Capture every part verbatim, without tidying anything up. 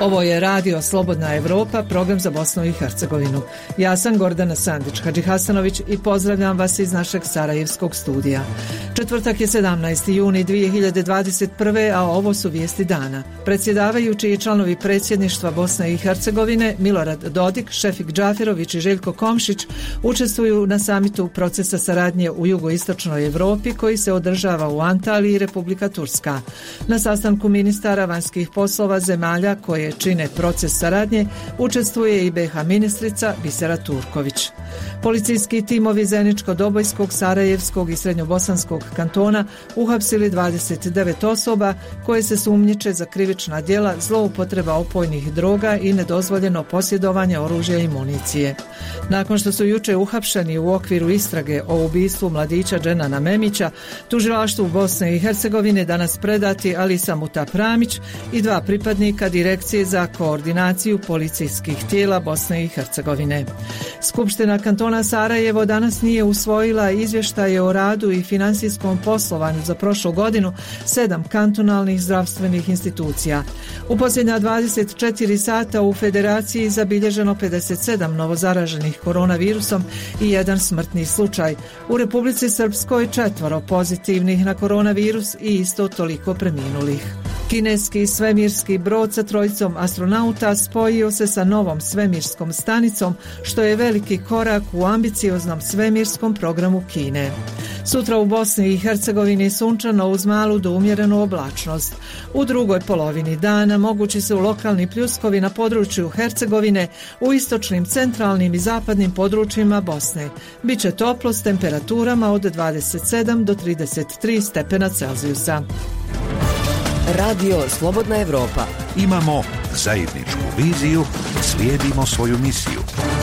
Ovo je Radio Slobodna Evropa, program za Bosnu i Hercegovinu. Ja sam Gordana Sandić-Hadžihasanović i pozdravljam vas iz našeg sarajevskog studija. Četvrtak je sedamnaesti juni dvije hiljade dvadeset prve. a ovo su vijesti dana. Predsjedavajući i članovi predsjedništva Bosne i Hercegovine Milorad Dodik, Šefik Džaferović i Željko Komšić učestvuju na samitu procesa saradnje u jugoistočnoj Evropi koji se održava u Antaliji, Republika Turska. Na sastanku ministara vanjskih poslova zemalja koje čine proces saradnje učestvuje i be ha ministrica Bisera Turković. Policijski timovi Zeničko-Dobojskog, Sarajevskog i Srednjobosanskog kantona uhapsili dvadeset devet osoba koje se sumnjiče za krivična djela zloupotreba opojnih droga i nedozvoljeno posjedovanje oružja i municije. Nakon što su juče uhapšeni u okviru istrage o ubistvu mladića Dženana Memića, tužilaštvu Bosne i Hercegovine danas predati Alisa Mutapramić i dva pripadnika Direkcije za koordinaciju policijskih tijela Bosne i Hercegovine. Skupština kantona Sarajevo danas nije usvojila izvještaje o radu i finansijskom poslovanju za prošlu godinu sedam kantonalnih zdravstvenih institucija. U posljednja dvadeset četiri sata u Federaciji zabilježeno pedeset sedam novozaraženih koronavirusom i jedan smrtni slučaj. U Republici Srpskoj četvoro pozitivnih na koronavirus i isto toliko preminulih. Kineski svemirski brod sa trojicom astronauta spojio se sa novom svemirskom stanicom, što je veliki korak u ambicioznom svemirskom programu Kine. Sutra u Bosni i Hercegovini sunčano uz malu do umjerenu oblačnost. U drugoj polovini dana mogući su lokalni pljuskovi na području Hercegovine, u istočnim, centralnim i zapadnim područjima Bosne. Biće toplo s temperaturama od dvadeset sedam do trideset tri stepena Celzijusa. Radio Slobodna Evropa. Imamo zajedničku viziju, slijedimo svoju misiju.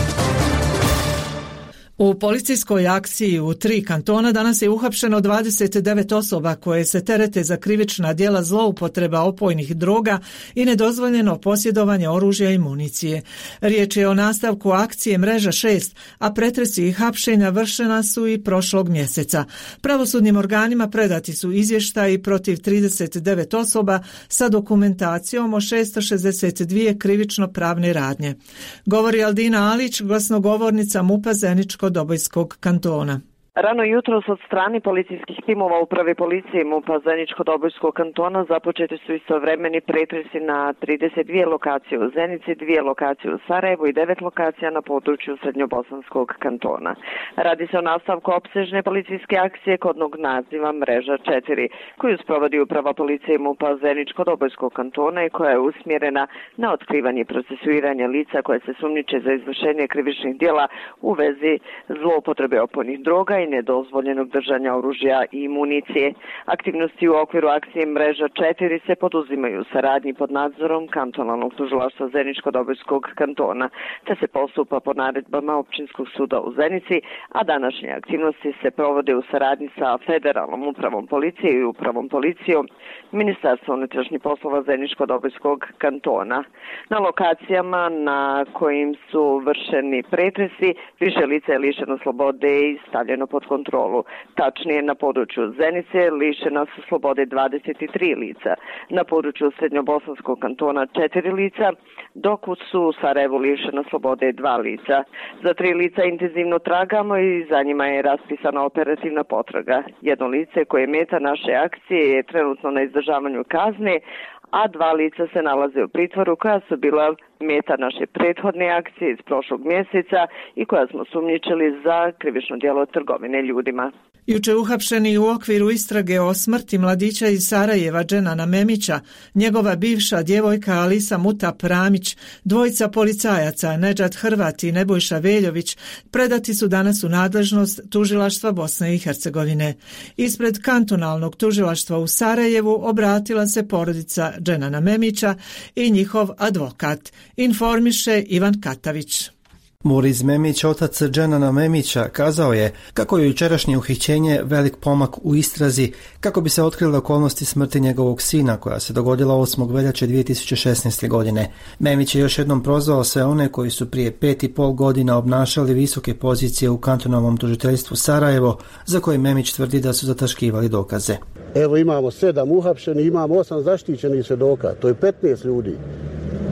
U policijskoj akciji u tri kantona danas je uhapšeno dvadeset devet osoba koje se terete za krivična djela zloupotreba opojnih droga i nedozvoljeno posjedovanje oružja i municije. Riječ je o nastavku akcije Mreža šest, a pretresi i hapšenja vršena su i prošlog mjeseca. Pravosudnim organima predati su izvještaji protiv trideset devet osoba sa dokumentacijom o šesto šezdeset dvije krivično-pravne radnje. Govori Aldina Alić, glasnogovornica MUP-a Zeničko Dobojskog kantona. Rano jutros od strane policijskih timova Uprave policije MUP-a Zeničko-Dobojskog kantona započeti su istovremeni pretresi na trideset dvije lokacije u Zenici, dvije lokacije u Sarajevu i devet lokacija na području Srednjobosanskog kantona. Radi se o nastavku opsežne policijske akcije kodnog naziva Mreža četiri, koju sprovodi Uprava policije MUP-a Zeničko-Dobojskog kantona i koja je usmjerena na otkrivanje i procesuiranje lica koje se sumnjiče za izvršenje krivičnih djela u vezi zloupotrebe opojnih droga i nedozvoljenog držanja oružja i municije. Aktivnosti u okviru akcije Mreža četiri se poduzimaju u saradnji pod nadzorom kantonalnog tužilaštva Zeničko-Dobojskog kantona, te se postupa po naredbama Općinskog suda u Zenici, a današnje aktivnosti se provode u saradnji sa Federalnom upravom policije i upravom policijom Ministarstva unutrašnjih poslova Zeničko-Dobojskog kantona. Na lokacijama na kojim su vršeni pretresi, više lica je lišeno slobode i stavljeno pod kontrolu. Tačnije, na području Zenice lišena su slobode dvadeset tri lica, na području Srednjobosanskog kantona četiri lica, dok su u Sarajevu lišena slobode dva lica. Za tri lica intenzivno tragamo i za njima je raspisana operativna potraga. Jedno lice koje je meta naše akcije je trenutno na izdržavanju kazne, a dva lica se nalaze u pritvoru koja su bila meta naše prethodne akcije iz prošlog mjeseca i koja smo sumnjičili za krivično djelo trgovine ljudima. Juče uhapšeni u okviru istrage o smrti mladića iz Sarajeva Dženana Memića, njegova bivša djevojka Alisa Mutapramić, dvojica policajaca Nedžad Hrvat i Nebojša Veljović predati su danas u nadležnost tužilaštva Bosne i Hercegovine. Ispred kantonalnog tužilaštva u Sarajevu obratila se porodica Dženana Memića i njihov advokat, informiše Ivan Katavić. Muriz Memić, otac Dženana Memića, kazao je kako je jučerašnje uhićenje velik pomak u istrazi kako bi se otkrile okolnosti smrti njegovog sina koja se dogodila osmog veljače dvije tisuće šesnaeste. godine. Memić je još jednom prozvao sve one koji su prije pet i pol godina obnašali visoke pozicije u kantonalnom tužiteljstvu Sarajevo, za koje Memić tvrdi da su zataškivali dokaze. Evo imamo sedam uhapšenih, imamo osam zaštićenih svjedoka, to je petnaest ljudi.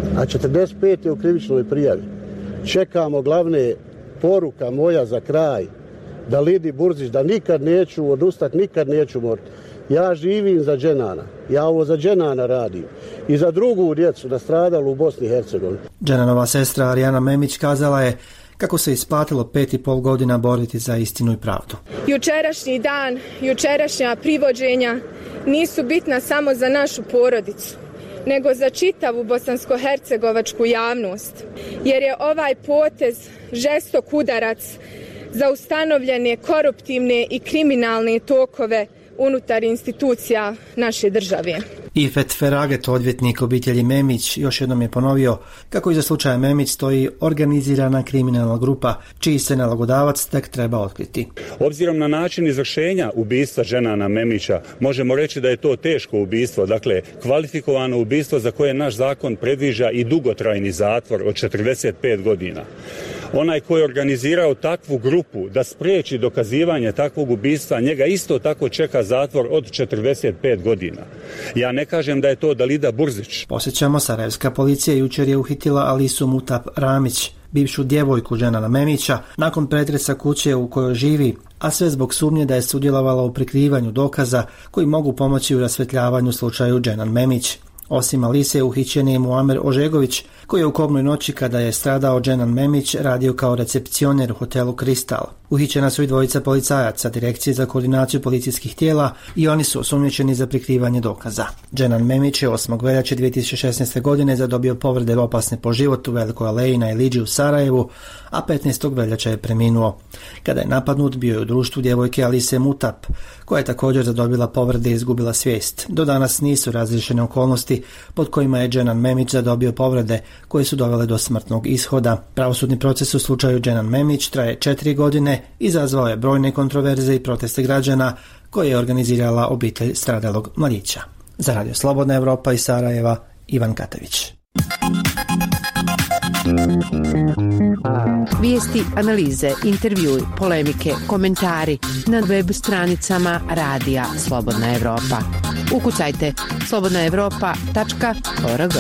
a četrdeset pet je u krivičnoj prijavi. Čekamo glavne poruka moja za kraj, da Lidi Burzić, da nikad neću odustati, nikad neću morati. Ja živim za Dženana, ja ovo za Dženana radim i za drugu djecu nastradalu u Bosni i Hercegovini. Dženanova sestra Arijana Memić kazala je kako se isplatilo pet i pol godina boriti za istinu i pravdu. Jučerašnji dan, jučerašnja privođenja nisu bitna samo za našu porodicu, nego za čitavu bosansko-hercegovačku javnost, jer je ovaj potez žestok udarac za ustanovljene koruptivne i kriminalne tokove unutar institucija naše države. Ifet Feraget, odvjetnik obitelji Memić, još jednom je ponovio kako iza slučaja Memić stoji organizirana kriminalna grupa, čiji se nalogodavac tek treba otkriti. Obzirom na način izvršenja ubistva Dženana Memića, možemo reći da je to teško ubistvo, dakle kvalifikovano ubistvo za koje naš zakon predviđa i dugotrajni zatvor od četrdeset pet godina. Onaj ko je organizirao takvu grupu da spriječi dokazivanje takvog ubistva, njega isto tako čeka zatvor od četrdeset pet godina. Ja ne kažem da je to Dalida Burzić. Posjećamo, sarajevska policija jučer je uhitila Alisu Mutap Ramić, bivšu djevojku Dženana Memića, nakon pretresa kuće u kojoj živi, a sve zbog sumnje da je sudjelovala u prikrivanju dokaza koji mogu pomoći u rasvetljavanju slučaju Dženan Memić. Osim Alise, uhićen je Muamer Ožegović, koji je u kobnoj noći kada je stradao Dženan Memić radio kao recepcioner u hotelu Kristal. Uhićena su i dvojica policajaca Direkcije za koordinaciju policijskih tijela i oni su osumnjičeni za prikrivanje dokaza. Dženan Memić je osmog veljače dvije tisuće šesnaeste. godine zadobio povrede opasne po život u Velikoj aleji na Iliđi u Sarajevu, a petnaestog veljače je preminuo. Kada je napadnut, bio je u društvu djevojke Alise Mutap, koja je također zadobila povrede i izgubila svijest. Do danas nisu razriješene okolnosti pod kojima je Dženan Memić zadobio povrede koje su dovele do smrtnog ishoda. Pravosudni proces u slučaju Dženan Memić traje četiri godine, izazvao je brojne kontroverze i proteste građana koje je organizirala obitelj stradalog mladića. Za Radio Slobodna Evropa iz Sarajeva, Ivan Katević. Vijesti, analize, intervjui, polemike, komentari na web stranicama Radija Slobodna Evropa. Ukucajte slobodna evropa tačka org.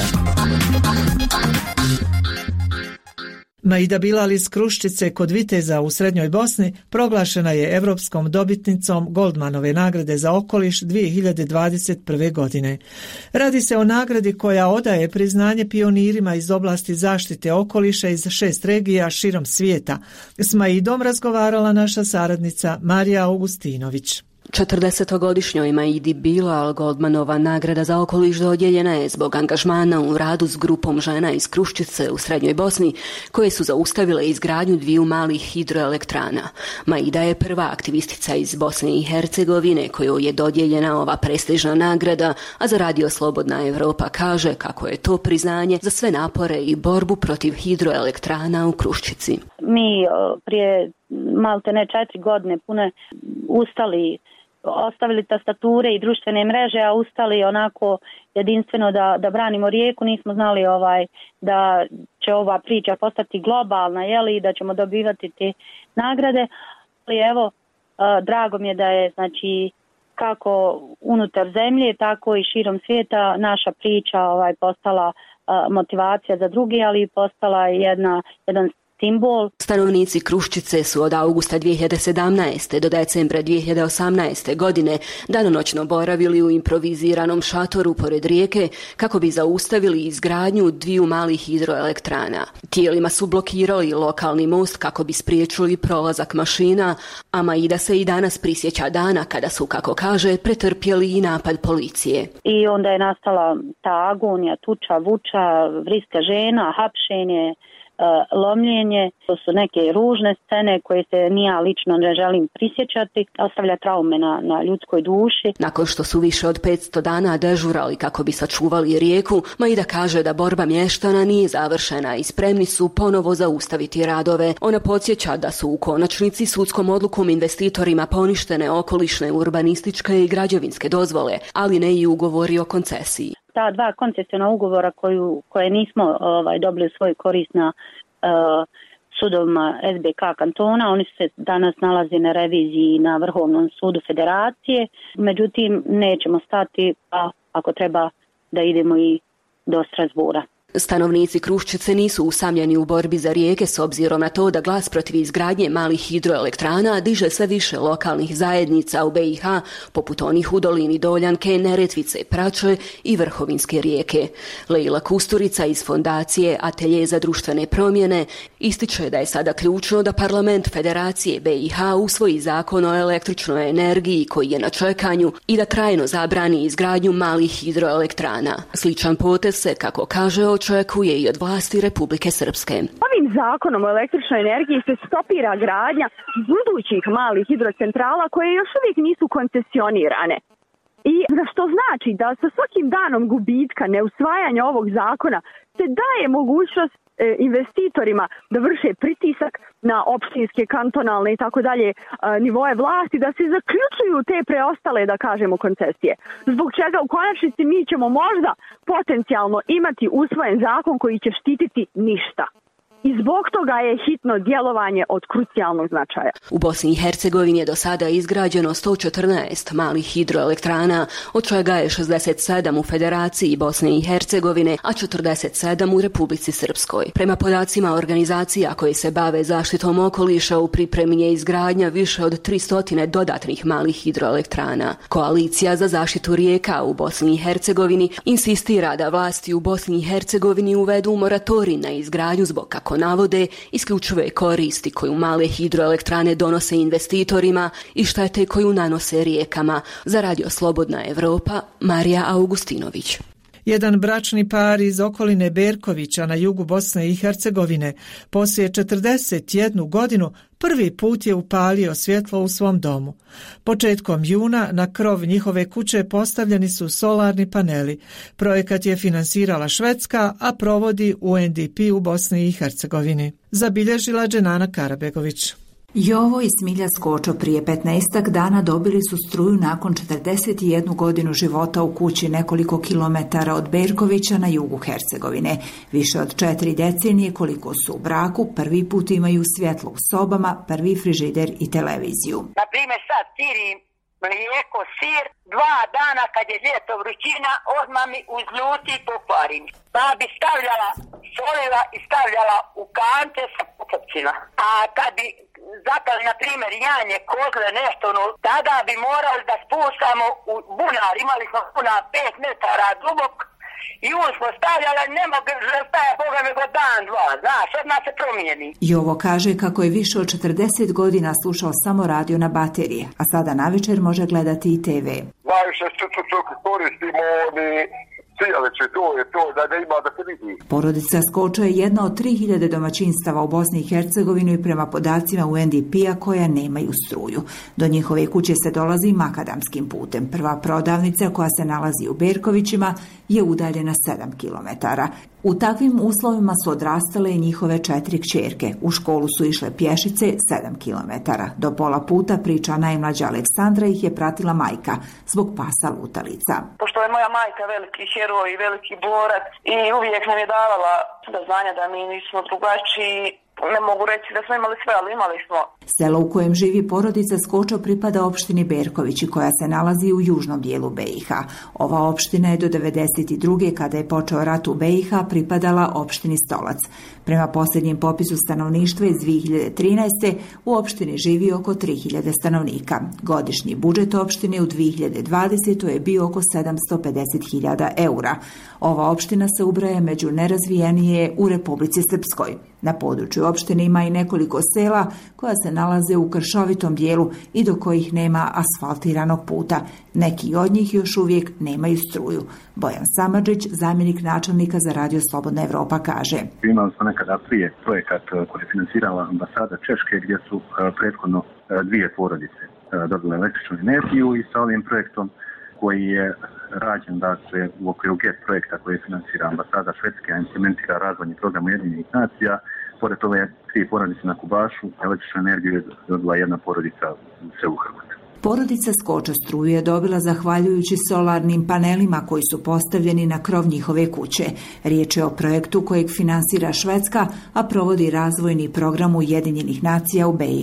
Maida Bilal iz Kruščice kod Viteza u Srednjoj Bosni proglašena je europskom dobitnicom Goldmanove nagrade za okoliš dvije hiljade dvadeset prve. godine. Radi se o nagradi koja odaje priznanje pionirima iz oblasti zaštite okoliša iz šest regija širom svijeta. S Maidom razgovarala naša saradnica Marija Augustinović. četrdesetogodišnjoj Maidi Bilal Goldmanova nagrada za okoliš dodijeljena je zbog angažmana u radu s grupom žena iz Kruščice u Srednjoj Bosni koje su zaustavile izgradnju dviju malih hidroelektrana. Maida je prva aktivistica iz Bosne i Hercegovine kojoj je dodijeljena ova prestižna nagrada, a za Radio Slobodna Evropa kaže kako je to priznanje za sve napore i borbu protiv hidroelektrana u Kruščici. Mi prije malte ne četiri godine pune ustali, ostavili tastature i društvene mreže, a ustali onako jedinstveno da, da branimo rijeku. Nismo znali ovaj da će ova priča postati globalna, jeli, i da ćemo dobivati te nagrade. Ali evo, drago mi je da je, znači, kako unutar zemlje, tako i širom svijeta naša priča ovaj postala motivacija za drugi, ali postala jedna jedan simbol. Stanovnici Kruščice su od augusta dvije hiljade sedamnaeste. do decembra dvije hiljade osamnaeste. godine danonoćno boravili u improviziranom šatoru pored rijeke kako bi zaustavili izgradnju dviju malih hidroelektrana. Tijelima su blokirali lokalni most kako bi spriječili prolazak mašina, a Maida se i danas prisjeća dana kada su, kako kaže, pretrpjeli i napad policije. I onda je nastala ta agonija, tuča, vuča, vriska žena, hapšenje, lomljenje. To su neke ružne scene koje se ni ja lično ne želim prisjećati, ostavlja traume na, na ljudskoj duši. Nakon što su više od petsto dana dežurali kako bi sačuvali rijeku, Maida kaže da borba mještana nije završena i spremni su ponovo zaustaviti radove. Ona podsjeća da su u konačnici sudskom odlukom investitorima poništene okolišne, urbanističke i građevinske dozvole, ali ne i ugovori o koncesiji. Ta dva koncesiona ugovora koju, koje nismo ovaj, dobili u svoj korist na uh, sudovima S B K kantona, oni se danas nalaze na reviziji na Vrhovnom sudu Federacije. Međutim, nećemo stati, a ako treba da idemo i do Strasbura. Stanovnici Kruščice nisu usamljeni u borbi za rijeke s obzirom na to da glas protiv izgradnje malih hidroelektrana diže sve više lokalnih zajednica u B i H, poput onih u dolini Doljanke, Neretvice, Prače i Vrhovinske rijeke. Leila Kusturica iz fondacije Atelje za društvene promjene ističe da je sada ključno da parlament Federacije B i H usvoji zakon o električnoj energiji koji je na čekanju i da trajno zabrani izgradnju malih hidroelektrana. Sličan potez se, kako kaže, očekuje i od vlasti Republike Srpske. Ovim zakonom o električnoj energiji se stopira gradnja budućih malih hidrocentrala koje još uvijek nisu koncesionirane. I što znači da sa svakim danom gubitka neusvajanja ovog zakona se daje mogućnost investitorima da vrše pritisak na opštinske, kantonalne i tako dalje nivoe vlasti, da se zaključuju te preostale, da kažemo, koncesije. Zbog čega u konačnici mi ćemo možda potencijalno imati usvojen zakon koji će štititi ništa. I zbog toga je hitno djelovanje od krucijalnog značaja. U Bosni i Hercegovini je do sada izgrađeno sto četrnaest malih hidroelektrana, od čega je šezdeset sedam u Federaciji Bosne i Hercegovine, a četrdeset sedam u Republici Srpskoj. Prema podacima organizacija koje se bave zaštitom okoliša, u pripremi je izgradnja više od tristo dodatnih malih hidroelektrana. Koalicija za zaštitu rijeka u Bosni i Hercegovini insistira da vlasti u Bosni i Hercegovini uvedu moratorij na izgradnju zbog, kako navode, isključive koristi koju male hidroelektrane donose investitorima i štete koju nanose rijekama. Za Radio Slobodna Evropa, Marija Augustinović. Jedan bračni par iz okoline Berkovića na jugu Bosne i Hercegovine poslije četrdeset jednu godinu prvi put je upalio svjetlo u svom domu. Početkom juna na krov njihove kuće postavljeni su solarni paneli. Projekat je finansirala Švedska, a provodi U N D P u Bosni i Hercegovini. Zabilježila Dženana Karabegović. Jovo i Smilja Skočo prije petnaestak dana dobili su struju nakon četrdeset jednu godinu života u kući nekoliko kilometara od Berkovića na jugu Hercegovine. Više od četiri decenije koliko su u braku, prvi put imaju svjetlo u sobama, prvi frižider i televiziju. Na primjer sad sirim mlijeko, sir, dva dana kad je ljeto vrućina, odmah mi uzljuti i pokvarim. Pa bi stavljala, solila i stavljala u kante sa pokopcima. A kad bi zapali, na primjer, janje, kozle, nešto, no, tada bi morali da spustamo u bunar, imali smo bunar pet metara dubok i on smo stavljali, ne mogu staje Boga nego dan, dva, znaš, odmah se promijeni. Jovo kaže kako je više od četrdeset godina slušao samo radio na baterije, a sada navečer može gledati i te ve. Najviše koristimo oni sijalice, to je to, da ne ima da se vidi. Porodica Skočo je jedna od tri hiljade domaćinstava u Bosni i Hercegovini i prema podacima U N D P-a koja nemaju struju. Do njihove kuće se dolazi makadamskim putem. Prva prodavnica koja se nalazi u Berkovićima je udaljena sedam kilometara. U takvim uslovima su odrastale i njihove četiri kćerke. U školu su išle pješice sedam kilometara. Do pola puta, priča najmlađa Aleksandra, ih je pratila majka zbog pasa lutalica. Pošto je moja majka veliki heroj i veliki borac i uvijek nam je davala do znanja da mi nismo drugačiji, ne mogu reći da smo imali sve, ali imali smo. Selo u kojem živi porodica Skočo pripada opštini Berkovići koja se nalazi u južnom dijelu B i H. Ova opština je do devedeset druge kada je počeo rat u B i H pripadala opštini Stolac. Prema posljednjem popisu stanovništva iz dvije hiljade trinaeste. u opštini živi oko tri hiljade stanovnika. Godišnji budžet opštine u dvije hiljade dvadesetoj. je bio oko sedamsto pedeset hiljada eura. Ova opština se ubraja među nerazvijenije u Republici Srpskoj. Na području opštine ima i nekoliko sela koja se nalaze u kršovitom dijelu i do kojih nema asfaltiranog puta. Neki od njih još uvijek nemaju struju. Bojan Samardžić, zamjenik načelnika za Radio Slobodna Evropa, kaže: Imali smo nekada prije projekat koji je financirala ambasada Češke gdje su prethodno dvije porodice dobile električnu energiju i sa ovim projektom koji je rađen dakle, u okviru G E T projekta koji je financira ambasada Švedske, a implementira razvojni program Ujedinjenih nacija. Pored ove tri porodice na Kubašu, električnu energiju je dobila jedna porodica u selu Hrvat. Porodica Skočo struju je dobila zahvaljujući solarnim panelima koji su postavljeni na krov njihove kuće. Riječ je o projektu kojeg finansira Švedska, a provodi razvojni program Ujedinjenih nacija u B i H.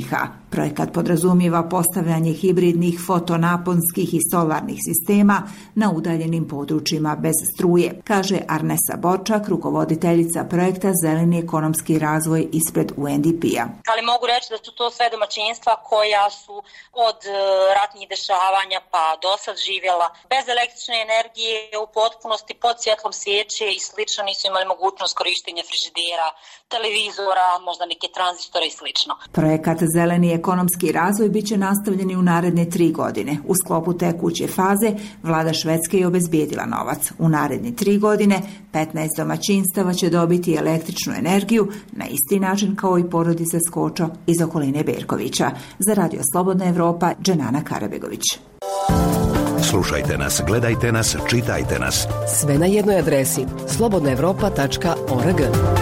Projekat podrazumijeva postavljanje hibridnih fotonaponskih i solarnih sistema na udaljenim područjima bez struje, kaže Arnesa Borčak, rukovoditeljica projekta Zeleni ekonomski razvoj ispred U N D P-a. Ali mogu reći da su to sve domaćinstva koja su od ratnih dešavanja pa do sad živjela bez električne energije u potpunosti pod svjetlom svijeće i slično, nisu imali mogućnost korištenja frižidera, televizora, možda neke tranzistore i slično. Projekat Zeleni ekonomski razvoj bit će nastavljen i u naredne tri godine. U sklopu tekuće faze vlada Švedske je obezbijedila novac. U naredne tri godine petnaest domaćinstava će dobiti električnu energiju na isti način kao i porodice Skočo iz okoline Berkovića. Za Radio Slobodna Evropa, Dženana Karabegović. Slušajte nas, gledajte nas, čitajte nas. Sve na jednoj adresi slobodna evropa tačka org.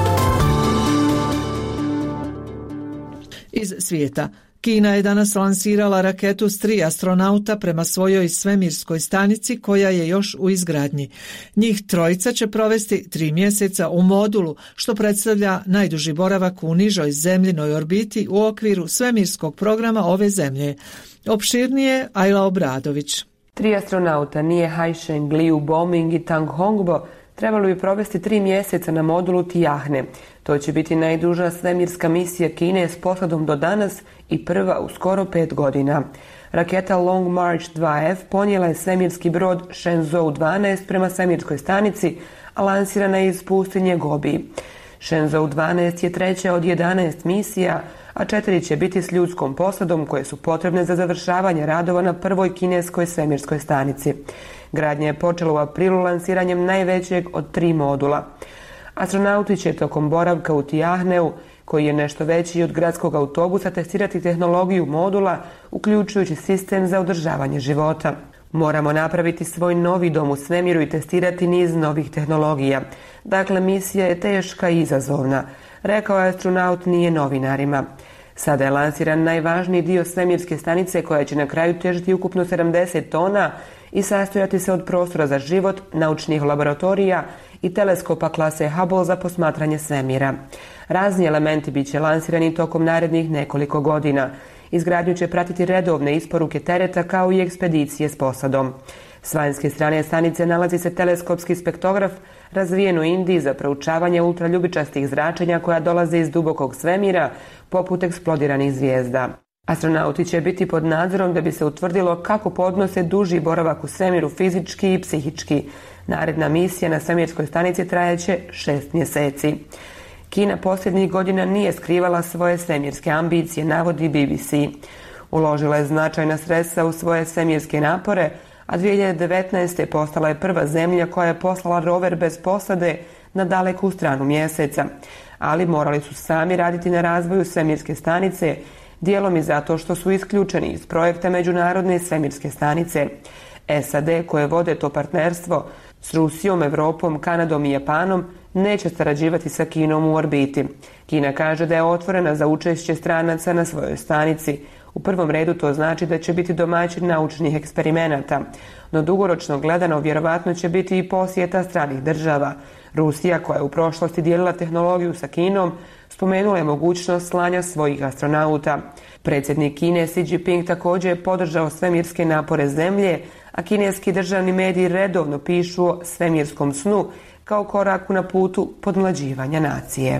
Iz svijeta. Kina je danas lansirala raketu s tri astronauta prema svojoj svemirskoj stanici koja je još u izgradnji. Njih trojica će provesti tri mjeseca u modulu, što predstavlja najduži boravak u nižoj zemljinoj orbiti u okviru svemirskog programa ove zemlje. Opširnije Ajla Obradović. Tri astronauta Nije Haisheng, Liu Boming i Tang Hongbo trebali bi provesti tri mjeseca na modulu Tiahne. To će biti najduža svemirska misija Kine s posadom do danas i prva u skoro pet godina. Raketa Long March dva F ponijela je svemirski brod Shenzhou dvanaest prema svemirskoj stanici, a lansirana je iz pustinje Gobi. Shenzhou dvanaest je treća od jedanaest misija, a četiri će biti s ljudskom posadom koje su potrebne za završavanje radova na prvoj kineskoj svemirskoj stanici. Gradnja je počela u aprilu lansiranjem najvećeg od tri modula. Astronauti će tokom boravka u Tiahneu, koji je nešto veći od gradskog autobusa, testirati tehnologiju modula, uključujući sistem za održavanje života. Moramo napraviti svoj novi dom u svemiru i testirati niz novih tehnologija. Dakle, misija je teška i izazovna, rekao je astronaut Nije novinarima. Sada je lansiran najvažniji dio svemirske stanice koja će na kraju težiti ukupno sedamdeset tona i sastojati se od prostora za život, naučnih laboratorija i teleskopa klase Hubble za posmatranje svemira. Razni elementi bit će lansirani tokom narednih nekoliko godina. Izgradnju će pratiti redovne isporuke tereta kao i ekspedicije s posadom. S vanjske strane stanice nalazi se teleskopski spektrograf razvijen u Indiji za proučavanje ultraljubičastih zračenja koja dolaze iz dubokog svemira poput eksplodiranih zvijezda. Astronauti će biti pod nadzorom da bi se utvrdilo kako podnose duži boravak u svemiru fizički i psihički. Naredna misija na svemirskoj stanici trajeće šest mjeseci. Kina posljednjih godina nije skrivala svoje svemirske ambicije, navodi B B C. Uložila je značajna sredstva u svoje svemirske napore, a dvije hiljade devetnaeste. postala je prva zemlja koja je poslala rover bez posade na daleku stranu mjeseca. Ali morali su sami raditi na razvoju svemirske stanice, dijelom i zato što su isključeni iz projekta Međunarodne svemirske stanice. S A D, koje vode to partnerstvo s Rusijom, Evropom, Kanadom i Japanom, neće sarađivati sa Kinom u orbiti. Kina kaže da je otvorena za učešće stranaca na svojoj stanici. U prvom redu to znači da će biti domaćin naučnih eksperimenata, no dugoročno gledano vjerovatno će biti i posjeta stranih država. Rusija, koja je u prošlosti dijelila tehnologiju sa Kinom, spomenula je mogućnost slanja svojih astronauta. Predsjednik Kine Xi Jinping također je podržao svemirske napore zemlje, a kineski državni mediji redovno pišu o svemirskom snu kao koraku na putu podmlađivanja nacije.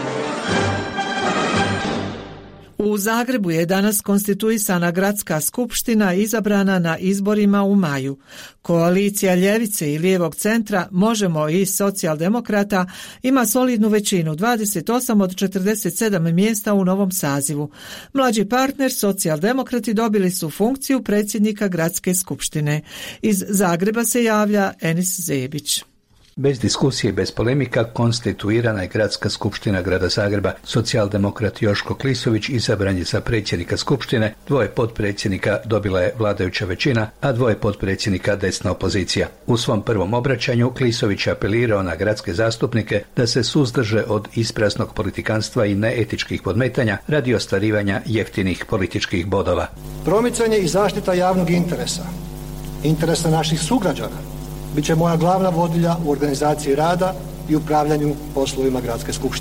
U Zagrebu je danas konstituisana gradska skupština izabrana na izborima u maju. Koalicija Ljevice i Lijevog centra, Možemo i Socijaldemokrata ima solidnu većinu, dvadeset osam od četrdeset sedam mjesta u novom sazivu. Mlađi partner Socijaldemokrati dobili su funkciju predsjednika gradske skupštine. Iz Zagreba se javlja Enis Zebić. Bez diskusije i bez polemika konstituirana je gradska skupština grada Zagreba. Socijaldemokrat Joško Klisović izabran je za predsjednika skupštine, dvoje potpredsjednika dobila je vladajuća većina, a dvoje potpredsjednika desna opozicija. U svom prvom obraćanju Klisović je apelirao na gradske zastupnike da se suzdrže od ispraznog politikanstva i neetičkih podmetanja radi ostvarivanja jeftinih političkih bodova. Promicanje i zaštita javnog interesa, interesa naših sugrađana, bit će moja glavna vodilja u organizaciji rada i upravljanju poslovima gradske skupštine.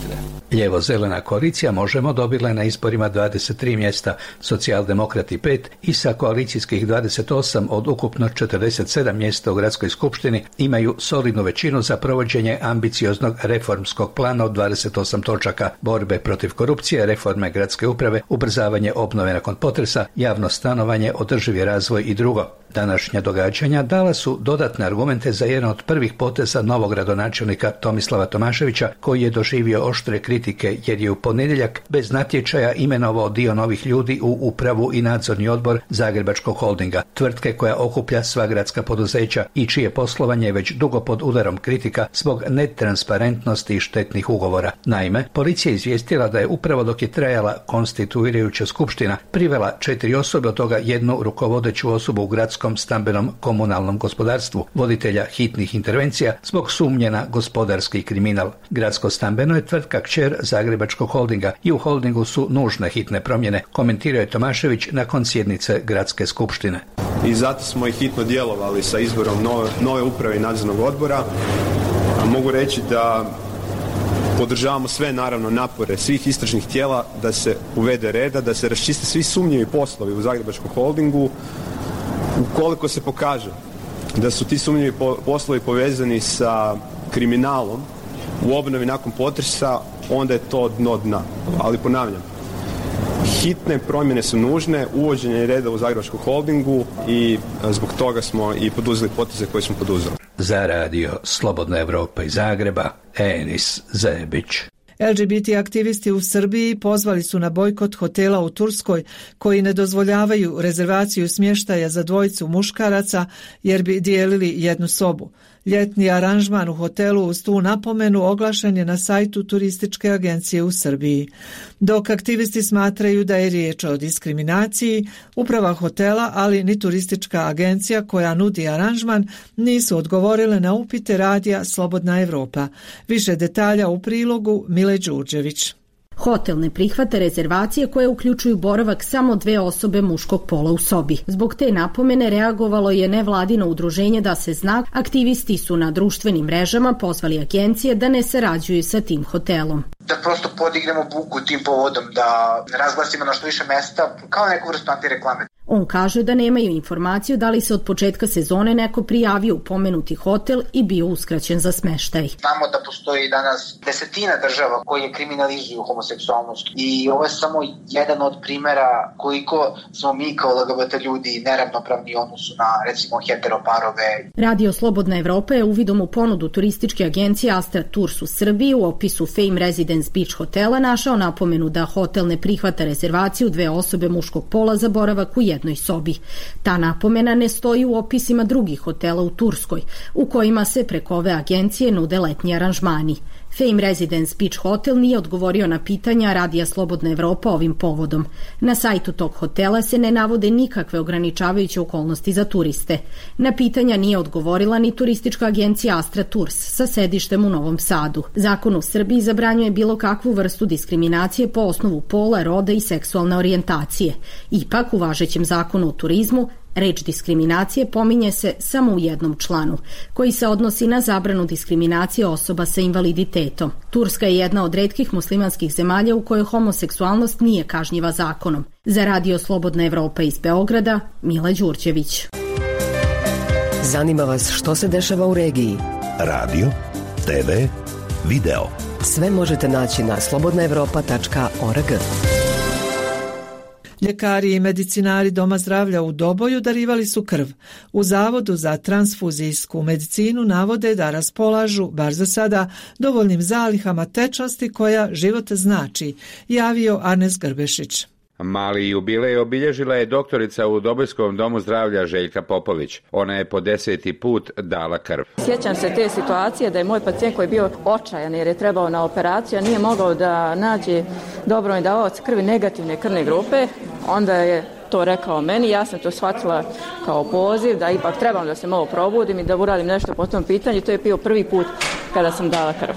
Lijevo-zelena koalicija Možemo dobila je na izborima dvadeset tri mjesta, socijaldemokrati pet i sa koalicijskih dvadeset osam od ukupno četrdeset sedam mjesta u gradskoj skupštini imaju solidnu većinu za provođenje ambicioznog reformskog plana od dvadeset osam točaka borbe protiv korupcije, reforme gradske uprave, ubrzavanje obnove nakon potresa, javno stanovanje, održivi razvoj i drugo. Današnja događanja dala su dodatne argumente za jedan od prvih poteza novog gradonačelnika Tomislava Tomaševića, koji je doživio oštre kritike jer je u ponedjeljak bez natječaja imenovao dio novih ljudi u upravu i nadzorni odbor Zagrebačkog holdinga, tvrtke koja okuplja sva gradska poduzeća i čije poslovanje je već dugo pod udarom kritika zbog netransparentnosti i štetnih ugovora. Naime, policija je izvijestila da je upravo dok je trajala konstituirajuća skupština privela četiri osobe, od toga jednu rukovodeću osobu u gradskom stambenom komunalnom gospodarstvu, voditelja hitnih intervencija zbog sumnje na gospodarski kriminal. Gradsko stambeno je tvrtka kćer Zagrebačkog holdinga i u holdingu su nužne hitne promjene, komentirao je Tomašević nakon sjednice gradske skupštine. I zato smo i hitno djelovali sa izborom nove, nove uprave i nadzornog odbora. A mogu reći da podržavamo sve naravno napore svih istražnih tijela da se uvede reda, da se raščiste svi sumnjivi poslovi u Zagrebačkom holdingu. Ukoliko se pokaže da su ti sumnjivi poslovi povezani sa kriminalom u obnovi nakon potresa, onda je to dno dna. Ali ponavljam, hitne promjene su nužne, uvođenje reda u Zagrebačkom holdingu i zbog toga smo i poduzeli poteze koje smo poduzeli. Za radio Slobodna Evropa iz Zagreba, Enis Zebić. L G B T aktivisti u Srbiji pozvali su na bojkot hotela u Turskoj koji ne dozvoljavaju rezervaciju smještaja za dvojicu muškaraca jer bi dijelili jednu sobu. Ljetni aranžman u hotelu uz tu napomenu oglašen je na sajtu turističke agencije u Srbiji. Dok aktivisti smatraju da je riječ o diskriminaciji, uprava hotela, ali ni turistička agencija koja nudi aranžman nisu odgovorile na upite radija Slobodna Evropa. Više detalja u prilogu Mile Đurđević. Hotel ne prihvata rezervacije koje uključuju boravak samo dve osobe muškog pola u sobi. Zbog te napomene reagovalo je nevladino udruženje Da se zna. Aktivisti su na društvenim mrežama pozvali agencije da ne sarađuju sa tim hotelom. Da prosto podignemo buku tim povodom, da razglasimo na što više mesta kao neku vrstu antireklame. On kaže da nemaju informaciju da li se od početka sezone neko prijavio u pomenuti hotel i bio uskraćen za smeštaj. Znamo da postoji danas desetina država koje kriminalizuju homoseksualnost i ovo je samo jedan od primjera koliko smo mi kao L G B T ljudi neravnopravni u odnosu na recimo heteroparove. Radio Slobodna Evropa je uvidom u ponudu turističke agencije Astra Tours u Srbiji u opisu Fame Residence Beach hotela našao napomenu da hotel ne prihvata rezervaciju dve osobe muškog pola za boravak u jednoj sobi. Ta napomena ne stoji u opisima drugih hotela u Turskoj, u kojima se preko ove agencije nude letnji aranžmani. Fame Residence Beach Hotel nije odgovorio na pitanja Radija Slobodna Evropa ovim povodom. Na sajtu tog hotela se ne navode nikakve ograničavajuće okolnosti za turiste. Na pitanja nije odgovorila ni turistička agencija Astra Tours sa sedištem u Novom Sadu. Zakon u Srbiji zabranjuje bilo kakvu vrstu diskriminacije po osnovu pola, roda i seksualne orijentacije. Ipak, u važećem zakonu o turizmu, reč diskriminacije pominje se samo u jednom članu, koji se odnosi na zabranu diskriminacije osoba sa invaliditetom. Turska je jedna od retkih muslimanskih zemalja u kojoj homoseksualnost nije kažnjiva zakonom. Za Radio Slobodna Evropa iz Beograda, Mila Đurđević. Zanima vas što se dešava u regiji? Radio, te ve, video. Sve možete naći na slobodna evropa tačka org. Ljekari i medicinari Doma zdravlja u Doboju darivali su krv. U Zavodu za transfuzijsku medicinu navode da raspolažu, bar za sada, dovoljnim zalihama tečnosti koja život znači, javio Arnes Grbešić. Mali jubilej obilježila je doktorica u Dobojskom domu zdravlja Željka Popović. Ona je po deseti put dala krv. Sjećam se te situacije da je moj pacijent koji je bio očajan jer je trebao na operaciju, a nije mogao da nađe dobrovoljni davaoc krvi negativne krvne grupe. Onda je to rekao meni, ja sam to shvatila kao poziv da ipak trebam da se malo probudim i da uradim nešto po tom pitanju. To je bio prvi put kada sam dala krv.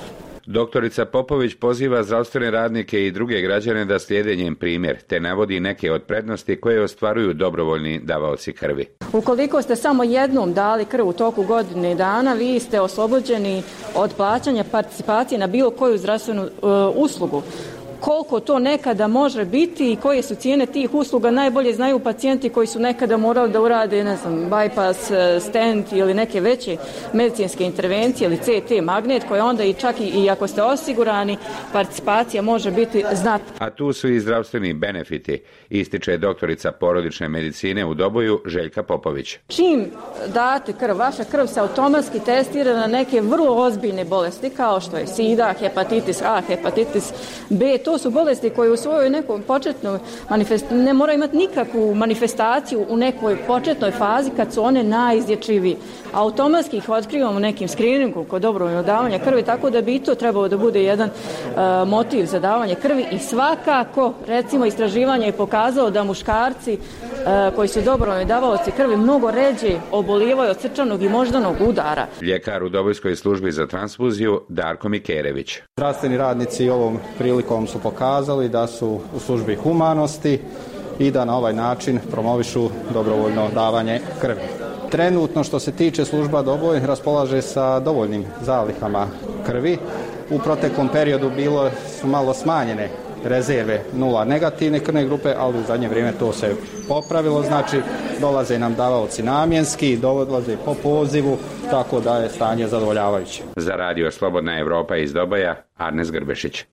Doktorica Popović poziva zdravstvene radnike i druge građane da slijede njen primjer, te navodi neke od prednosti koje ostvaruju dobrovoljni davaoci krvi. Ukoliko ste samo jednom dali krv u toku godine dana, vi ste oslobođeni od plaćanja participacije na bilo koju zdravstvenu uh, uslugu. Koliko to nekada može biti i koje su cijene tih usluga najbolje znaju pacijenti koji su nekada morali da urade, ne znam, bypass, stent ili neke veće medicinske intervencije ili C T magnet, koje onda i čak i, i ako ste osigurani, participacija može biti znatna. A tu su i zdravstveni benefiti, ističe doktorica porodične medicine u Doboju Željka Popović. Čim date krv, vaša krv se automatski testira na neke vrlo ozbiljne bolesti kao što je sida, hepatitis A, hepatitis B. To su bolesti koje u svojoj nekoj početnoj manifestaciji ne moraju imati nikakvu manifestaciju u nekoj početnoj fazi kad su one najizlječivije. Automatski ih otkrivamo nekim screeningom kod dobrovoljnog davanja krvi, tako da bi to trebalo da bude jedan uh, motiv za davanje krvi i svakako, recimo, istraživanje je pokazalo da muškarci uh, koji su dobrovoljni davaoci krvi mnogo ređe obolijevaju od srčanog i moždanog udara. Ljekar u Dobojskoj službi za transfuziju Darko Mikerević. Zdravstveni radnici ovom prilikom su pokazali da su u službi humanosti i da na ovaj način promovišu dobrovoljno davanje krvi. Trenutno što se tiče služba Doboj raspolaže sa dovoljnim zalihama krvi. U proteklom periodu bilo su malo smanjene rezerve nula negativne krvne grupe, ali u zadnje vrijeme to se popravilo, znači dolaze nam davaoci namjenski, dolaze po pozivu, tako da je stanje zadovoljavajuće. Za radio Slobodna Evropa iz Doboja, Arnes Grbešić.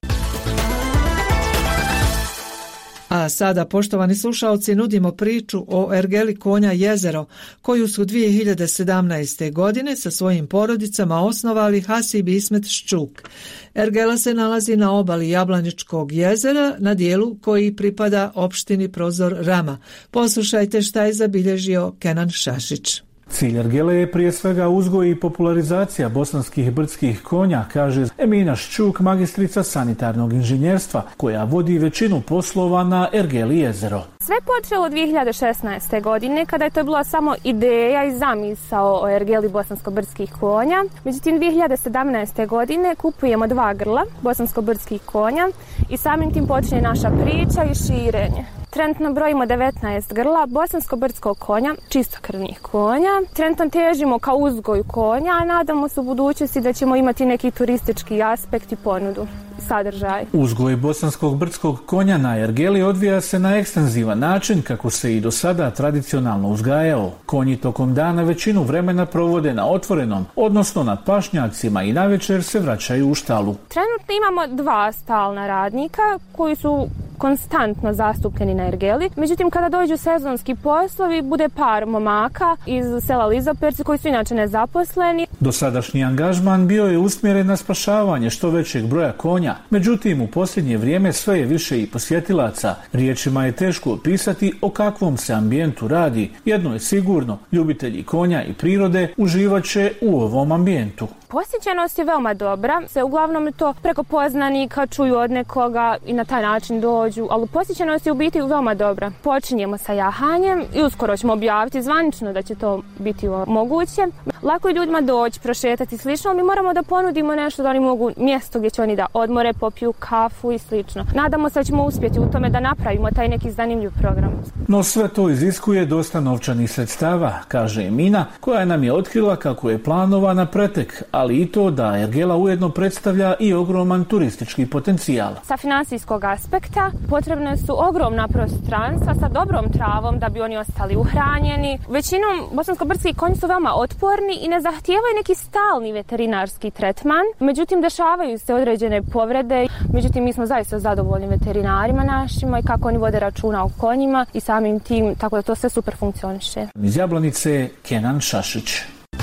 A sada, poštovani slušalci, nudimo priču o ergeli konja Jezero, koju su dvije hiljade sedamnaeste. godine sa svojim porodicama osnovali Hasib Ismet Ščuk. Ergela se nalazi na obali Jablaničkog jezera, na dijelu koji pripada opštini Prozor Rama. Poslušajte šta je zabilježio Kenan Šašić. Cilj ergele je prije svega uzgoj i popularizacija bosanskih brdskih konja, kaže Emina Ščuk, magistrica sanitarnog inženjerstva, koja vodi većinu poslova na ergeli Jezero. Sve počelo dvije hiljade šesnaeste. godine, kada je to bila samo ideja i zamisao o ergeli bosansko-brdskih konja. Međutim, dvije hiljade sedamnaeste. godine kupujemo dva grla bosansko-brdskih konja i samim tim počinje naša priča i širenje. Trenutno brojimo devetnaest grla bosansko-brdskog konja, čistokrvnih konja. Trenutno težimo ka uzgoju konja, a nadamo se u budućnosti da ćemo imati neki turistički aspekt i ponudu, sadržaj. Uzgoj bosanskog brdskog konja na ergeli odvija se na ekstenzivan način kako se i do sada tradicionalno uzgajao. Konji tokom dana većinu vremena provode na otvorenom, odnosno na pašnjacima, i navečer se vraćaju u štalu. Trenutno imamo dva stalna radnika koji su konstantno zastupljeni na ergeli. Međutim, kada dođu sezonski poslovi, bude par momaka iz sela Lizoperci koji su inače nezaposleni. Dosadašnji angažman bio je usmjeren na spašavanje što većeg broja konja. Međutim, u posljednje vrijeme sve je više i posjetilaca. Riječima je teško opisati o kakvom se ambijentu radi. Jedno je sigurno, ljubitelji konja i prirode uživat će u ovom ambijentu. Posjećenost je veoma dobra, se uglavnom to preko poznanika čuju od nekoga i na taj način dođu, ali posjećenost je u biti veoma dobra. Počinjemo sa jahanjem i uskoro ćemo objaviti zvanično da će to biti moguće. Lako je ljudima doći, prošetati i slično, mi moramo da ponudimo nešto da oni mogu, mjesto gdje će oni da odmore, popiju kafu i slično. Nadamo se da ćemo uspjeti u tome da napravimo taj neki zanimljiv program. No sve to iziskuje dosta novčanih sredstava, kaže Emina, koja nam je otkrila kako je planovana pretek, ali i to da ergela ujedno predstavlja i ogroman turistički potencijal. Sa finansijskog aspekta potrebne su ogromna prostranstva sa dobrom travom da bi oni ostali uhranjeni. Većinom bosansko-brdski konji su veoma otporni i ne zahtijevaju neki stalni veterinarski tretman. Međutim, dešavaju se određene povrede. Međutim, mi smo zaista zadovoljni veterinarima našima i kako oni vode računa o konjima i samim tim, tako da to sve super funkcioniše. Iz Jablanice, Kenan Šašić.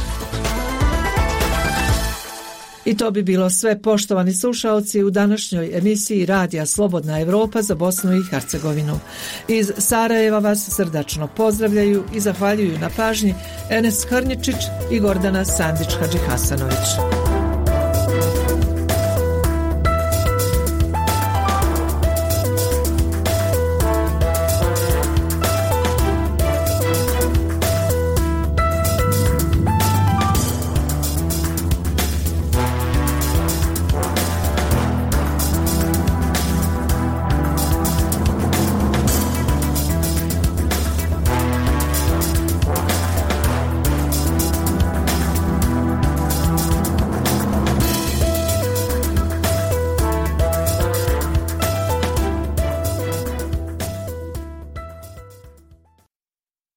I to bi bilo sve, poštovani slušalci, u današnjoj emisiji Radija Slobodna Evropa za Bosnu i Hercegovinu. Iz Sarajeva vas srdačno pozdravljaju i zahvaljuju na pažnji Enes Hrnječić i Gordana Sandić Hadžihasanović.